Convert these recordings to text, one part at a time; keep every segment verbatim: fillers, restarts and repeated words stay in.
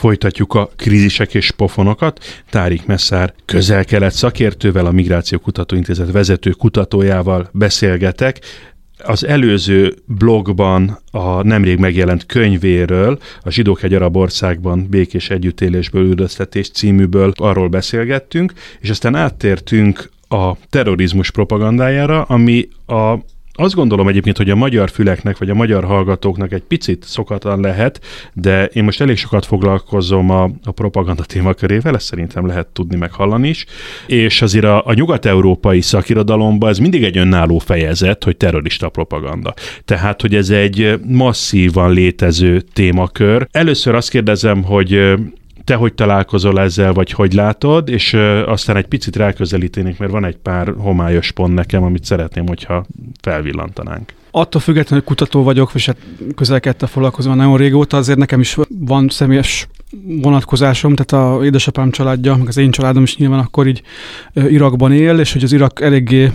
Folytatjuk a krízisek és pofonokat. Tárik Messzár közel-kelet szakértővel, a Migráció Kutatóintézet vezető kutatójával beszélgetek. Az előző blogban a nemrég megjelent könyvéről, a Zsidók egy arab országban békés együttélésből üldöztetés címűből arról beszélgettünk, és aztán áttértünk a terrorizmus propagandájára, ami a Azt gondolom egyébként, hogy a magyar füleknek, vagy a magyar hallgatóknak egy picit szokatlan lehet, de én most elég sokat foglalkozom a, a propaganda témakörével, ezt szerintem lehet tudni, meg hallani is, és azért a, a nyugat-európai szakirodalomban ez mindig egy önálló fejezet, hogy terrorista propaganda. Tehát, hogy ez egy masszívan létező témakör. Először azt kérdezem, hogy te hogy találkozol ezzel, vagy hogy látod, és ö, aztán egy picit ráközelítenék, mert van egy pár homályos pont nekem, amit szeretném, hogyha felvillantanánk. Attól függetlenül, hogy kutató vagyok, és hát közel-kelettel foglalkozom nagyon régóta, azért nekem is van személyes vonatkozásom, tehát a édesapám családja, meg az én családom is nyilván akkor így Irakban él, és hogy az Irak eléggé,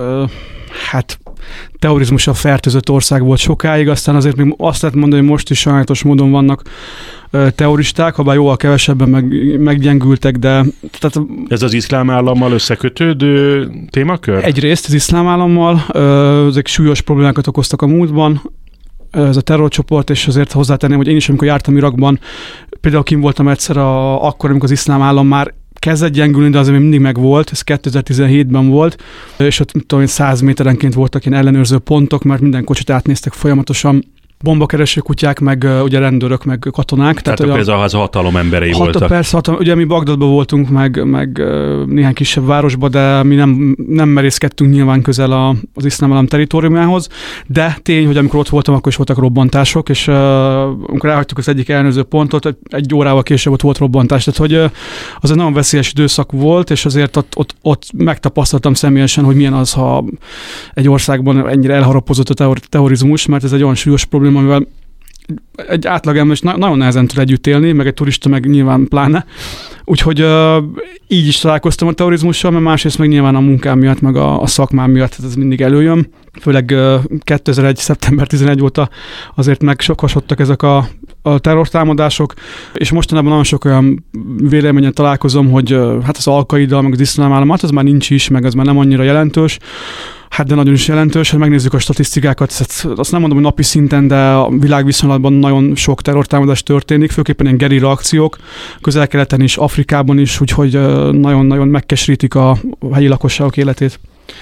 hát terrorizmussal fertőzött ország volt sokáig, aztán azért még azt lehet mondani, hogy most is sajnálatos módon vannak terroristák, habár jóval kevesebben meg, meggyengültek, de... Tehát, ez az iszlám állammal összekötődő témakör? Egyrészt az iszlám állammal, ezek súlyos problémákat okoztak a múltban, ez a terrorcsoport, és azért hozzátenném, hogy én is, amikor jártam Irakban, például kim voltam egyszer a, akkor, amikor az iszlám állam már kezdett gyengülni, de azért még mindig megvolt, ez kétezer-tizenhétben volt, és ott tudom, száz méterenként voltak ilyen ellenőrző pontok, mert minden kocsit átnéztek folyamatosan, bombakereső kutyák, meg uh, ugye rendőrök, meg katonák. Tehát, tehát ez a, az a hatalom emberei hatal, voltak. Persze, hatalom, ugye mi Bagdadban voltunk, meg, meg uh, néhány kisebb városban, de mi nem, nem merészkedtünk nyilván közel a, az iszlám állam territóriumához, de tény, hogy amikor ott voltam, akkor is voltak robbantások, és uh, amikor elhagytuk az egyik ellenőrző pontot, egy órával később ott volt robbantás, tehát hogy uh, az egy nagyon veszélyes időszak volt, és azért ott, ott, ott megtapasztaltam személyesen, hogy milyen az, ha egy országban ennyire elharapozott a terrorizmus, mert ez egy olyan súlyos probléma, amivel egy átlagember is nagyon nehezen tud együtt élni, meg egy turista meg nyilván pláne. Úgyhogy uh, így is találkoztam a terrorizmussal, mert másrészt meg nyilván a munkám miatt, meg a, a szakmám miatt ez mindig előjön. Főleg uh, kétezer-egy. szeptember tizenegy óta azért megsokasodtak ezek a, a terrortámadások, és mostanában nagyon sok olyan véleményen találkozom, hogy uh, hát az Al-Qaida, meg az iszlám állam, hát az már nincs is, meg az már nem annyira jelentős. Hát de nagyon is jelentős, hogy megnézzük a statisztikákat, azt nem mondom, hogy napi szinten, de a világviszonylatban nagyon sok terrortámadás történik, főképpen ilyen gerilla akciók, közel-keleten is, Afrikában is, úgyhogy nagyon-nagyon megkeserítik a helyi lakosságok életét.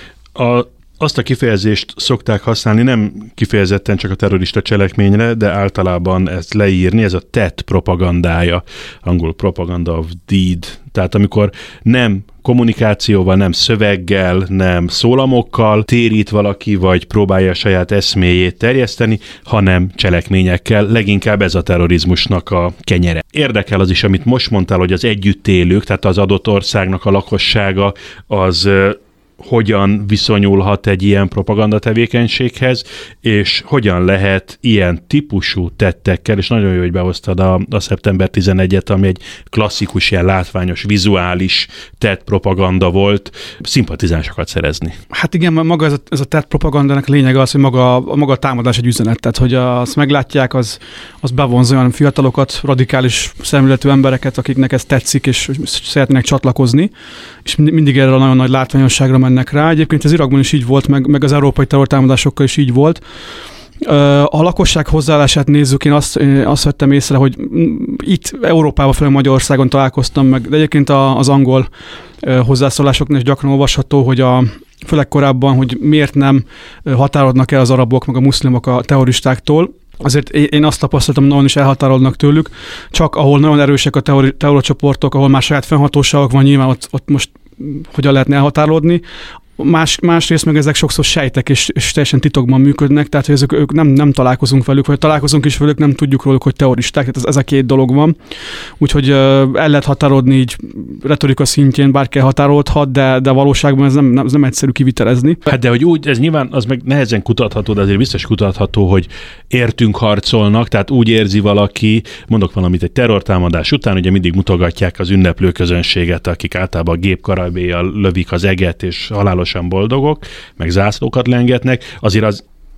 A Azt a kifejezést szokták használni, nem kifejezetten csak a terrorista cselekményre, de általában ezt leírni, ez a tett propagandája, angol propaganda of deed. Tehát amikor nem kommunikációval, nem szöveggel, nem szólamokkal térít valaki, vagy próbálja a saját eszméjét terjeszteni, hanem cselekményekkel. Leginkább ez a terrorizmusnak a kenyere. Érdekel az is, amit most mondtál, hogy az együttélők, tehát az adott országnak a lakossága, az hogyan viszonyulhat egy ilyen propaganda tevékenységhez, és hogyan lehet ilyen típusú tettekkel, és nagyon jó, hogy behoztad a, a szeptember tizenegyediket, ami egy klasszikus, ilyen látványos, vizuális tett propaganda volt, szimpatizánsokat szerezni. Hát igen, maga ez a, ez a tett propagandának lényege az, hogy maga, a maga a támadás egy üzenet, tehát hogy azt meglátják, az, az bevonz olyan fiatalokat, radikális szemléletű embereket, akiknek ez tetszik, és szeretnének csatlakozni, és mindig erre a nagyon nagy látványosságra mennek rá. Egyébként az Irakban is így volt, meg, meg az európai terrortámadásokkal is így volt. A lakosság hozzáállását nézzük, én azt, én azt vettem észre, hogy itt Európában, főleg Magyarországon találkoztam meg, de egyébként az angol hozzászólásoknál is gyakran olvasható, hogy a, főleg korábban, hogy miért nem határolnak el az arabok, meg a muszlimok a terroristáktól. Azért én azt tapasztaltam, hogy nagyon is elhatárolnak tőlük, csak ahol nagyon erősek a terrorcsoportok, ahol már saját fennhatóságok van, nyilván ott, ott most hogyan lehetne elhatárolódni. Más, másrészt meg ezek sokszor sejtek, és, és teljesen titokban működnek, tehát hogy ezek, ők nem, nem találkozunk velük, vagy találkozunk is velük, nem tudjuk róluk, hogy terroristák, tehát ez, ez a két dolog van. Úgyhogy uh, el lehet határolni így retorika szintjén, bárki határolhat, de, de valóságban ez nem, nem, ez nem egyszerű kivitelezni. Hát de hogy úgy, ez nyilván az meg nehezen kutatható, de azért biztos kutatható, hogy értünk harcolnak, tehát úgy érzi valaki, mondok valamit, egy terrortámadás után, ugye mindig mutogatják az ünneplő közönséget, akik általában a gépkarabélyjal lövik az eget, és halálos boldogok, meg zászlókat lengetnek, azért az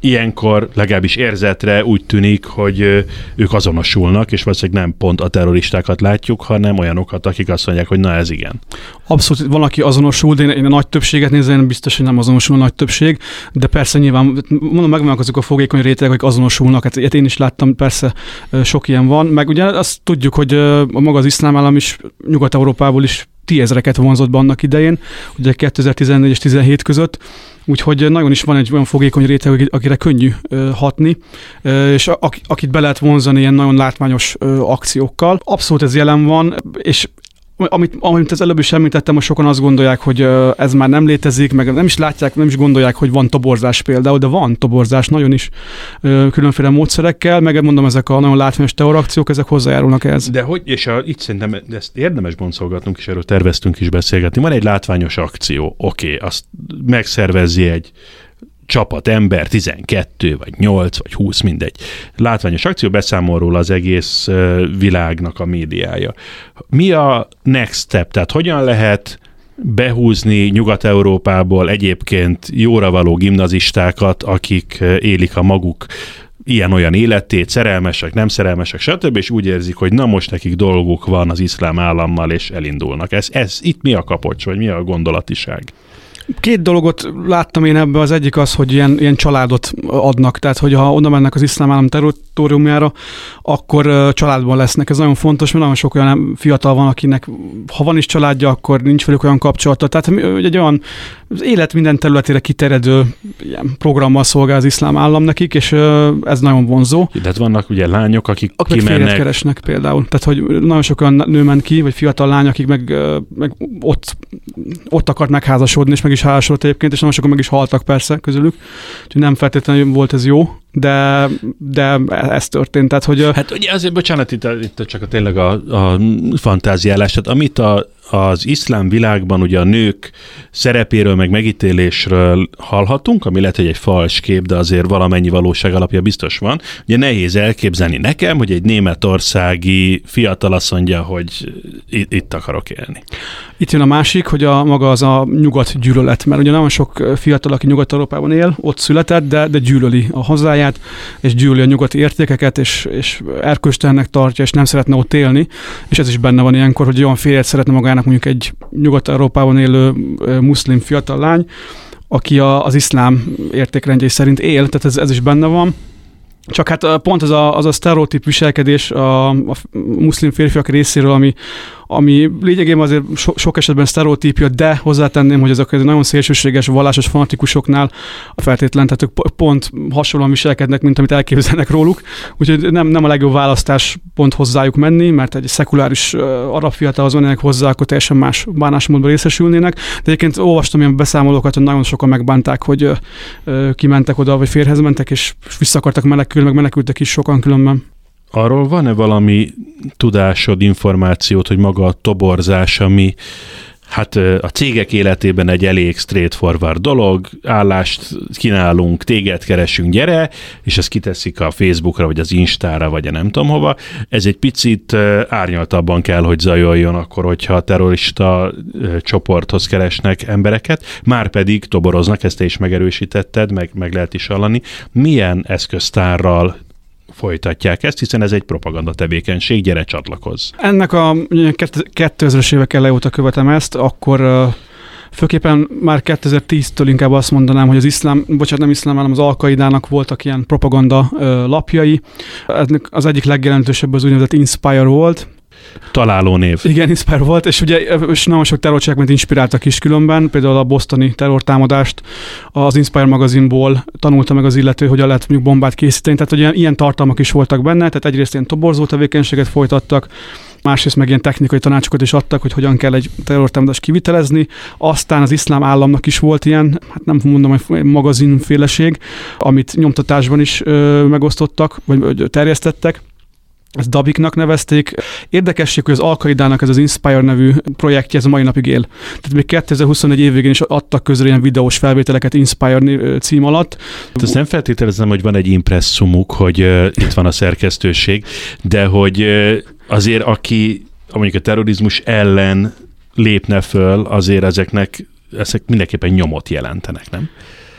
ilyenkor legalábbis érzetre úgy tűnik, hogy ők azonosulnak, és valószínűleg nem pont a terroristákat látjuk, hanem olyanokat, akik azt mondják, hogy na ez igen. Abszolút, van, aki azonosul, de én, én a nagy többséget nézem, biztos, hogy nem azonosul a nagy többség, de persze nyilván, mondom, megvannak azok a fogékony rétegek, akik azonosulnak, hát én is láttam, persze sok ilyen van, meg ugye azt tudjuk, hogy a maga az iszlám állam is Nyugat-Európából is tízezreket vonzott be annak idején, ugye kétezer-tizennégy és tizenhét között, úgyhogy nagyon is van egy olyan fogékony réteg, akire könnyű hatni, és akit be lehet vonzani ilyen nagyon látványos akciókkal. Abszolút ez jelen van, és amit, amit az előbb is említettem, hogy sokan azt gondolják, hogy ez már nem létezik, meg nem is látják, nem is gondolják, hogy van toborzás például, de van toborzás nagyon is különféle módszerekkel, meg mondom, ezek a nagyon látványos terrorakciók, ezek hozzájárulnak ehhez. De hogy, és a, itt szerintem ezt érdemes boncolgatnunk, és erről terveztünk is beszélgetni. Van egy látványos akció, oké, okay, azt megszervezzi egy csapat ember, tizenkettő, vagy nyolc, vagy húsz, mindegy. Látványos akció, beszámol róla az egész világnak a médiája. Mi a next step? Tehát hogyan lehet behúzni Nyugat-Európából egyébként jóra való gimnazistákat, akik élik a maguk ilyen-olyan életét, szerelmesek, nem szerelmesek, stb., és úgy érzik, hogy na most nekik dolguk van az iszlám állammal, és elindulnak. Ez, ez itt mi a kapocs, vagy mi a gondolatiság? Két dolgot láttam én ebbe, az egyik az, hogy ilyen, ilyen családot adnak, tehát hogy ha oda mennek az iszlám állam territóriumára, akkor családban lesznek, ez nagyon fontos, mert nagyon sok olyan fiatal van, akinek ha van is családja, akkor nincs velük olyan kapcsolata, tehát egy olyan az élet minden területére kiterjedő ilyen programmal szolgál az iszlám állam nekik, és ez nagyon vonzó. Tehát vannak ugye lányok, akik akik kimennek... férjet keresnek például, tehát hogy nagyon sok olyan nő ment ki, vagy fiatal lány, akik meg, meg ott, ott akart megházasodni, és meg is házasodott egyébként, és nagyon sokan meg is haltak persze közülük, úgyhogy nem feltétlenül volt ez jó, de, de ez történt. Tehát, hogy... Hát ugye azért, bocsánat, itt, itt csak a, tényleg a, a fantáziálás, tehát amit a, az iszlám világban ugye a nők szerepéről meg megítélésről hallhatunk, ami lehet, hogy egy fals kép, de azért valamennyi valóság alapja biztos van. Ugye nehéz elképzelni nekem, hogy egy németországi fiatal azt mondja, hogy itt, itt akarok élni. Itt jön a másik, hogy a maga az a nyugat gyűlölet, mert ugye nagyon sok fiatal, aki Nyugat-Európában él, ott született, de, de gyűlöli a hazáját, és gyűlöli a nyugati értékeket, és, és erkölcstelennek tartja, és nem szeretne ott élni, és ez is benne van ilyenkor, hogy olyan férjet szeretne magának mondjuk egy Nyugat-Európában élő muszlim fiatal lány, aki a, az iszlám értékrendjei szerint él, tehát ez, ez is benne van. Csak hát pont az a, az a sztereotíp viselkedés a, a muszlim férfiak részéről, ami, ami lényegében azért so, sok esetben sztereotípia, de hozzátenném, hogy ezek nagyon szélsőséges vallásos fanatikusoknál feltétlen, tehát ők pont hasonlóan viselkednek, mint amit elképzelnek róluk, úgyhogy nem, nem a legjobb választás pont hozzájuk menni, mert egy szekuláris uh, arab fiatalhoz mennének hozzá, akkor teljesen más bánásmódban részesülnének. De egyébként olvastam ilyen beszámolókat, hogy nagyon sokan megbánták, hogy uh, uh, kimentek oda, vagy férjhez mentek, és vissza akartak menekülni, meg menekültek is sokan különben. Arról van-e valami tudásod, információt, hogy maga a toborzás, ami hát a cégek életében egy elég straightforward dolog, állást kínálunk, téged keresünk, gyere, és ezt kiteszik a Facebookra, vagy az Instára, vagy a nem tudom hova. Ez egy picit árnyaltabban kell, hogy zajoljon akkor, hogyha a terrorista csoporthoz keresnek embereket, már pedig toboroznak, ezt te is megerősítetted, meg, meg lehet is hallani. Milyen eszköztárral folytatják ezt, hiszen ez egy propaganda tevékenység, gyere csatlakozz. Ennek a kétezres évek elejé óta követem ezt, akkor főképpen már kétezer-tíztől inkább azt mondanám, hogy az iszlám, bocsánat, nem iszlám, hanem az Al-Qaidának voltak ilyen propaganda lapjai. Ennek az egyik legjelentősebb az úgynevezett Inspire volt. Találó név. Igen, Inspire volt, és ugye és nagyon sok terrorcselekményt inspiráltak is különben, például a bostoni terrortámadást az Inspire magazinból tanulta meg az illető, hogyan lehet mondjuk bombát készíteni, tehát hogy ilyen tartalmak is voltak benne, tehát egyrészt ilyen toborzó tevékenységet folytattak, másrészt meg ilyen technikai tanácsokat is adtak, hogy hogyan kell egy terrortámadást kivitelezni. Aztán az iszlám államnak is volt ilyen, hát nem mondom, hogy magazinféleség, amit nyomtatásban is ö, megosztottak, vagy terjesztettek. Ezt Dabiknak nevezték. Érdekesség, hogy az Al-Qaidának ez az Inspire nevű projektje ez a mai napig él. Tehát még kétezer-huszonegy év végén is adtak közül ilyen videós felvételeket Inspire cím alatt. Ezt nem feltételezem, hogy van egy impresszumuk, hogy uh, itt van a szerkesztőség, de hogy uh, azért aki mondjuk a terrorizmus ellen lépne föl, azért ezeknek ezek mindenképpen nyomot jelentenek, nem?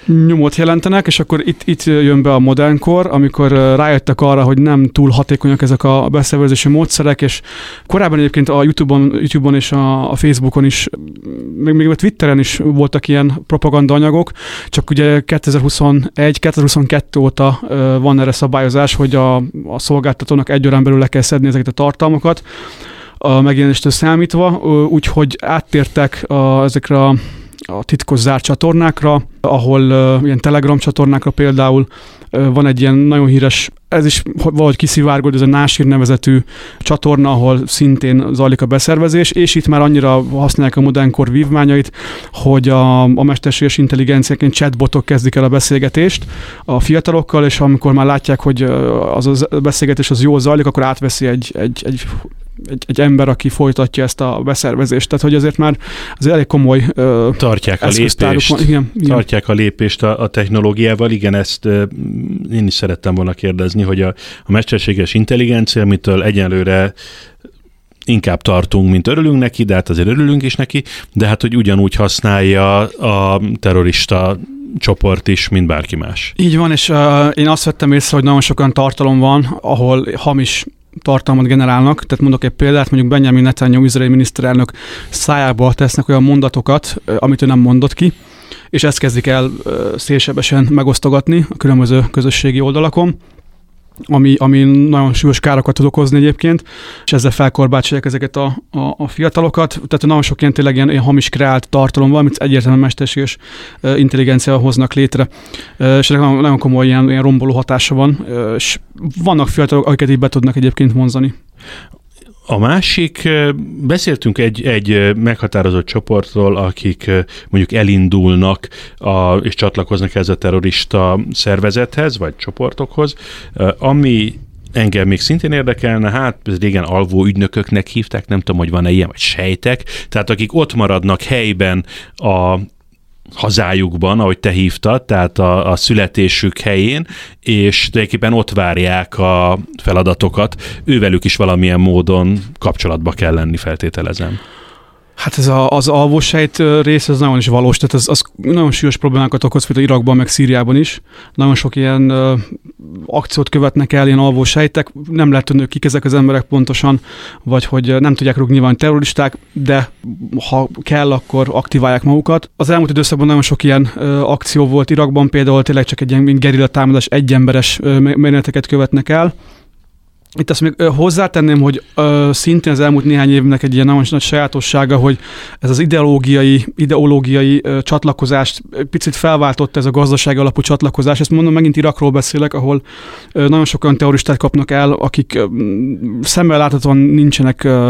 nyomot jelentenek, és akkor itt, itt jön be a modern kor, amikor rájöttek arra, hogy nem túl hatékonyak ezek a beszervezési módszerek, és korábban egyébként a YouTube-on, YouTube-on és a, a Facebookon is, még, még a Twitteren is voltak ilyen propagandaanyagok, csak ugye kétezer-huszonegy kétezer-huszonkettő óta van erre szabályozás, hogy a, a szolgáltatónak egy órán belül le kell szedni ezeket a tartalmakat, a megjelenéstől számítva, úgyhogy áttértek a, ezekre a a titkos zárt csatornákra, ahol uh, ilyen Telegram csatornákra például uh, van egy ilyen nagyon híres, ez is valahogy kiszivárgott, ez a Násír nevezetű csatorna, ahol szintén zajlik a beszervezés, és itt már annyira használják a modernkor vívmányait, hogy a, a mesterséges intelligenciáként chatbotok kezdik el a beszélgetést a fiatalokkal, és amikor már látják, hogy az a beszélgetés az jól zajlik, akkor átveszi egy, egy, egy Egy, egy ember, aki folytatja ezt a beszervezést. Tehát, hogy azért már az elég komoly ö, tartják a lépést, van. Igen, igen. Tartják a lépést a, a technológiával. Igen, ezt ö, én is szerettem volna kérdezni, hogy a, a mesterséges intelligencia, amitől egyelőre inkább tartunk, mint örülünk neki, de hát azért örülünk is neki, de hát, hogy ugyanúgy használja a terrorista csoport is, mint bárki más. Így van, és uh, én azt vettem észre, hogy nagyon sokan tartalom van, ahol hamis tartalmat generálnak. Tehát mondok egy példát, mondjuk Benjamin Netanyahu, izraeli miniszterelnök szájába tesznek olyan mondatokat, amit ő nem mondott ki, és ezt kezdik el szélsebesen megosztogatni a különböző közösségi oldalakon, ami, ami nagyon súlyos károkat tud okozni egyébként, és ezzel felkorbácsolják ezeket a, a, a fiatalokat. Tehát nagyon sok ilyen tényleg ilyen, ilyen hamis kreált tartalom van, amit egyértelműen mesterséges intelligenciával hoznak létre. És ennek nagyon, nagyon komoly ilyen, ilyen romboló hatása van, és vannak fiatalok, akiket így be tudnak egyébként vonzani. A másik, beszéltünk egy, egy meghatározott csoportról, akik mondjuk elindulnak a, és csatlakoznak ez a terrorista szervezethez, vagy csoportokhoz, ami engem még szintén érdekelne, hát régen alvó ügynököknek hívták, nem tudom, hogy van-e ilyen, vagy sejtek, tehát akik ott maradnak helyben a hazájukban, ahogy te hívtad, tehát a, a születésük helyén, és tulajdonképpen ott várják a feladatokat. Ővelük is valamilyen módon kapcsolatba kell lenni, feltételezem. Hát ez a, az alvósejt rész, ez nagyon is valós, tehát az, az nagyon súlyos problémákat okoz, például Irakban, meg Szíriában is. Nagyon sok ilyen uh, akciót követnek el, ilyen alvósejtek, nem lehet tudni, kik ezek az emberek pontosan, vagy hogy nem tudják rúgni, nyilván terroristák, de ha kell, akkor aktiválják magukat. Az elmúlt időszakban nagyon sok ilyen uh, akció volt Irakban, például tényleg csak egy ilyen gerilla támadás, egyemberes uh, merényleteket követnek el. Itt azt még hozzátenném, hogy ö, szintén az elmúlt néhány évnek egy ilyen nagyon nagy sajátossága, hogy ez az ideológiai, ideológiai ö, csatlakozást picit felváltotta, ez a gazdaság alapú csatlakozás. Ezt mondom, megint Irakról beszélek, ahol ö, nagyon sokan terroristát kapnak el, akik ö, szemmel láthatóan nincsenek ö,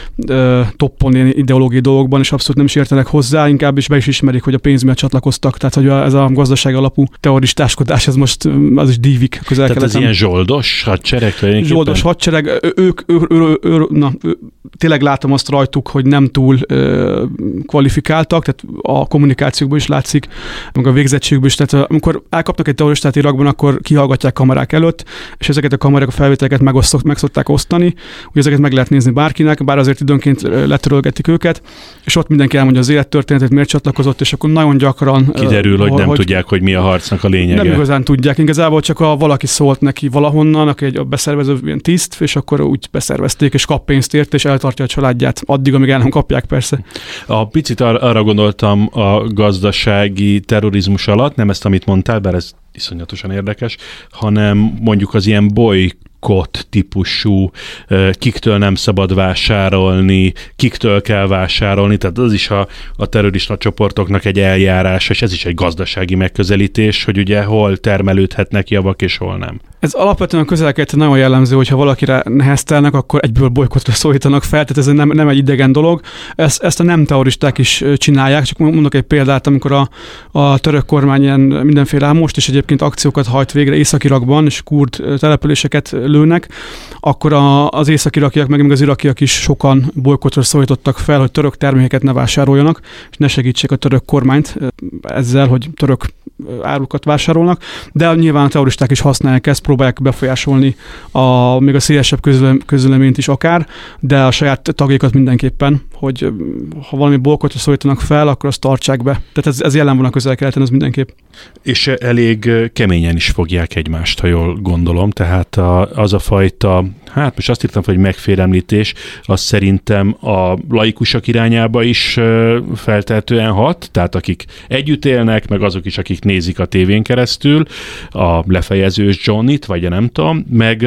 ö, toppon ilyen ideológiai dolgokban, és abszolút nem is értenek hozzá, inkább is be is ismerik, hogy a pénz miatt csatlakoztak. Tehát, hogy a, ez a gazdaság alapú terroristáskodás, ez most az is dívik közel-keleten. Tehát ez ilyen zsoldos hadsereg? Zsoldos hadsereg, ők, ő, ő, ő, na, ő, tényleg látom azt rajtuk, hogy nem túl ö, kvalifikáltak, tehát a kommunikációkból is látszik, meg a végzettségükből is, tehát amikor elkapnak egy terroristát Irakban, akkor kihallgatják kamerák előtt, és ezeket a kamerák, a felvételeket megosztok, meg szokták osztani, hogy ezeket meg lehet nézni bárkinek, bár azért időnként letörölgetik őket, és ott mindenki elmondja az élettörténetét, miért csatlakozott, és akkor nagyon gyakran kiderül, hogy nem hogy tudják, hogy mi a harcnak a lényege. Nem igazán tudják, igazából csak a valaki szólt neki valahonnan, aki egy beszervező ilyen tiszt, és akkor úgy beszervezték, és kap pénzt ért, és eltartja a családját, addig, amíg el nem kapják, persze. A picit ar- arra gondoltam a gazdasági terrorizmus alatt, nem ezt, amit mondtál, bár ez iszonyatosan érdekes, hanem mondjuk az ilyen bolykott típusú, kiktől nem szabad vásárolni, kiktől kell vásárolni, tehát az is a, a terrorista csoportoknak egy eljárás, és ez is egy gazdasági megközelítés, hogy ugye hol termelődhetnek javak, és hol nem. Ez alapvetően a közel-keleten nagyon jellemző, hogyha valakire neheztelnek, akkor egyből bolykottra szólítanak fel, tehát ez nem, nem egy idegen dolog. Ezt, ezt a nem terroristák is csinálják, csak mondok egy példát, amikor a, a török kormány ilyen mindenféle, most is egyébként akciókat hajt végre Észak-Irakban, és kurd településeket lőnek, akkor a, az észak-irakiak, meg, meg az irakiak is sokan bolykottra szólítottak fel, hogy török termékeket ne vásároljanak, és ne segítsék a török kormányt ezzel, hogy török árukat vásárolnak, de nyilván a terroristák is használják ezt, próbálják befolyásolni a, még a szélesebb közvéleményt is akár, de a saját tagjaikat mindenképpen, hogy ha valami bolykottra szólítanak fel, akkor azt tartsák be. Tehát ez, ez jelen van a Közel-Keleten, az mindenképp. És elég keményen is fogják egymást, ha jól gondolom, tehát a, az a fajta, hát most azt írtam, hogy megfélemlítés, az szerintem a laikusok irányába is feltehetően hat, tehát akik együtt élnek, meg azok is, akik nézik a tévén keresztül, a lefejezős Johnnyt, vagy a nem tudom, meg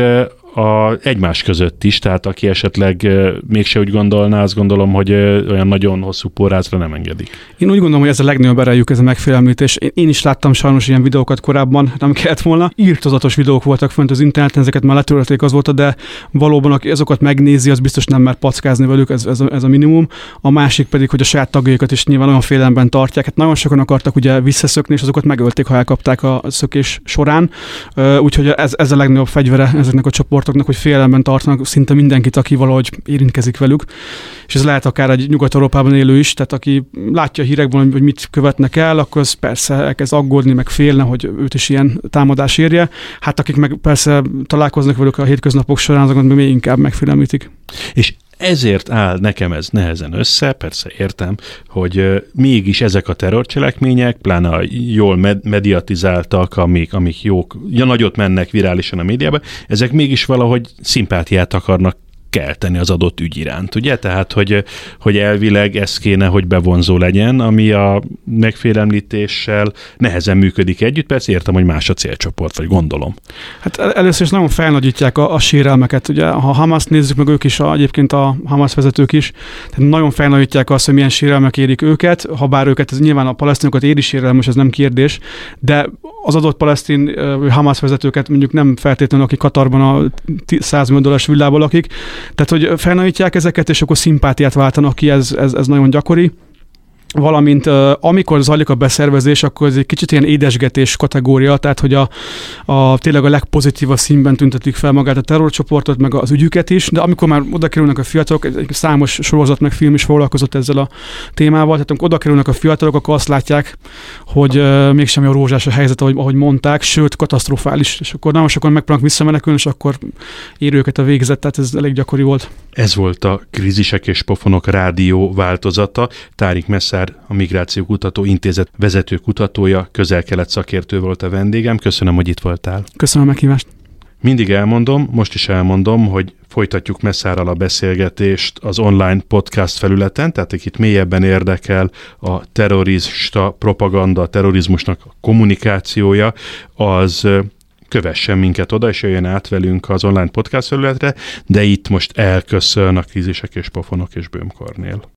a egymás között is, tehát aki esetleg mégse úgy gondolná, azt gondolom, hogy olyan nagyon hosszú porrázra nem engedik. Én úgy gondolom, hogy ez a legnagyobb erejük, ez a megfélemlítés. Én is láttam sajnos ilyen videókat korábban, nem kellett volna. Írtozatos videók voltak fönt az interneten, ezeket már letörölték, az volt, de valóban aki azokat megnézi, az biztos nem mer packázni velük, ez, ez, a, ez a minimum. A másik pedig, hogy a saját tagjaikat is nyilván olyan félelemben tartják. Hát nagyon sokan akartak ugye visszaszökni, és azokat megölték, ha elkapták a szökés során. Úgyhogy ez, ez a legnagyobb fegyvere ezeknek a csoportoknak, hogy félelemben tartanak szinte mindenkit, aki valahogy érintkezik velük. És ez lehet akár egy Nyugat-Európában élő is, tehát aki látja a hírekben, hogy mit követnek el, akkor az persze elkezd aggódni, meg félne, hogy őt is ilyen támadás érje. Hát akik meg persze találkoznak velük a hétköznapok során, azokat még inkább megfélemlítik. És ezért áll nekem ez nehezen össze, persze értem, hogy mégis ezek a terrorcselekmények, pláne a jól med- mediatizáltak, amik, amik jók, ja, nagyot mennek virálisan a médiában, ezek mégis valahogy szimpátiát akarnak kelteni az adott ügy iránt, ugye? Tehát, hogy, hogy elvileg ez kéne, hogy bevonzó legyen, ami a megfélemlítéssel nehezen működik együtt, persze értem, hogy más a célcsoport, vagy gondolom. Hát először is nagyon felnagyítják a, a sérelmeket, ugye? Ha Hamaszt nézzük meg, ők is, a, egyébként a Hamas vezetők is, tehát nagyon felnagyítják azt, hogy milyen sérelmek érik őket, ha bár őket, ez nyilván a palesztinokat éri sérelmes, ez nem kérdés, de az adott palesztin Hamas vezetőket mondjuk nem feltétlenül, aki Katarban a száz millió dolláros villából lakik, tehát, hogy felnagyítják ezeket, és akkor szimpátiát váltanak ki, ez, ez, ez nagyon gyakori. Valamint amikor zajlik a beszervezés, akkor ez egy kicsit ilyen édesgetés kategória, tehát hogy a, a tényleg a legpozitívabb színben tüntetik fel magát a terrorcsoportot, meg az ügyüket is, de amikor már oda kerülnek a fiatalok, egy számos sorozat meg film is foglalkozott ezzel a témával, tehát amikor oda kerülnek a fiatalok, akkor azt látják, hogy uh, mégsem olyan rózsás a helyzet, ahogy, ahogy mondták, sőt katasztrofális, és akkor nagyon sokan megpróbálnak visszamenekülni, és akkor ér őket a végzet, tehát ez elég gyakori volt. Ez volt a Krízisek és Pofonok rádió változata. Tárik Messzár, a Migrációkutató Intézet vezető kutatója, Közel-Kelet szakértő volt a vendégem. Köszönöm, hogy itt voltál. Köszönöm a meghívást. Mindig elmondom, most is elmondom, hogy folytatjuk Messzárral a beszélgetést az online podcast felületen, tehát akit mélyebben érdekel a terrorista propaganda, a terrorizmusnak a kommunikációja, az kövessen minket oda, és jöjjön át velünk az online podcast felületre, de itt most elköszön a Krízisek és Pofonok és Böhm Kornél.